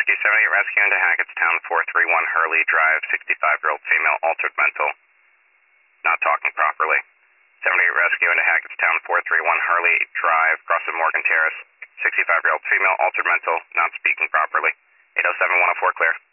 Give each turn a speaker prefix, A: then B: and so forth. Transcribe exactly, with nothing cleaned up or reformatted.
A: Rescue, seventy-eight Rescue into Hackettstown, four three one Hurley Drive, sixty-five-year-old female, altered mental, not talking properly. seventy-eight Rescue into Hackettstown, four three one Hurley Drive, across from Morgan Terrace, sixty-five-year-old female, altered mental, not speaking properly. eight oh seven, one oh four, clear.